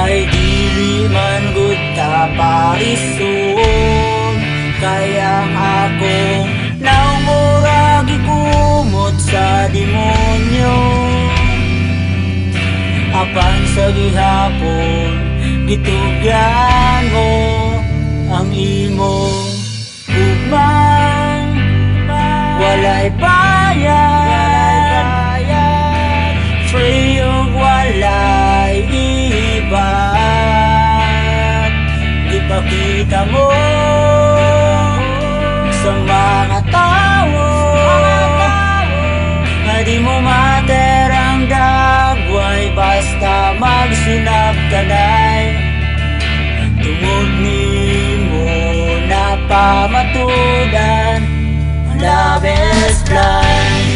Kay dili man gud ta parison, kayang akong naumura gikumot sa demonyo. Apan sa gihapon gitugyan mo ang imo ugmang walay bayad, free ug walay ibat. Ipakita mo sa mga tao na di mo mater ang dagway basta magsinabtanay. Tungod nimo napamatudan ang love is blind.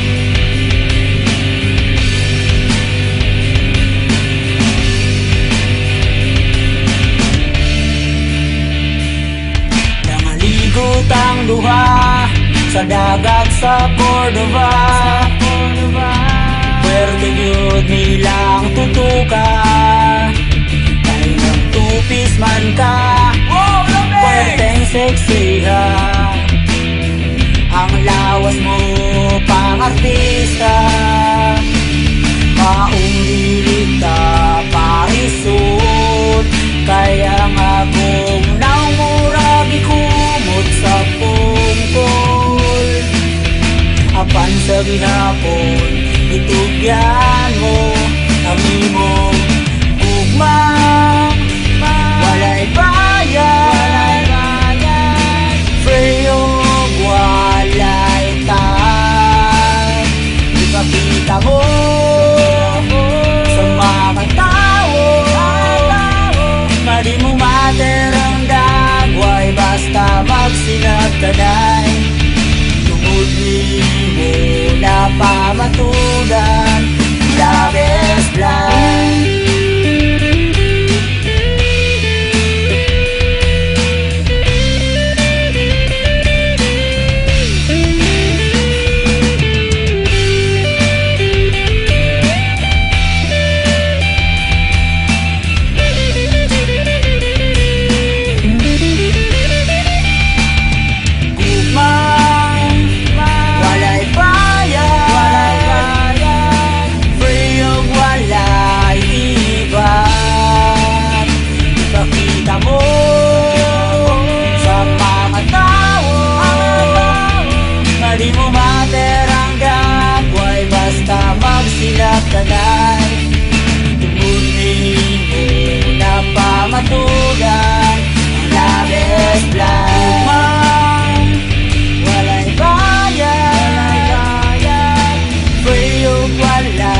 Nangaligot ang duha sa dagat sa Cordova, pwerte yun nilang tutuka. Kay nagtupis man ka, pwerteng seksiha. Ang lawas mo pang artista, maong dilita parisod. Kaya nga kung naumura gikumot sa pungkol. Apan sa gihapon itugyan mo ang imong ugmang walay bayad, free ug walay tag. Ipakita mo sa mga tao na di mo mater ang dagway basta magsinabtanay. Tungod nimo napamatudan, love is blind. Di mo mater ang dagway basta magsinabtanay. Tungod nimo napamatudan ang love is blind. Walay bayad, free ug walay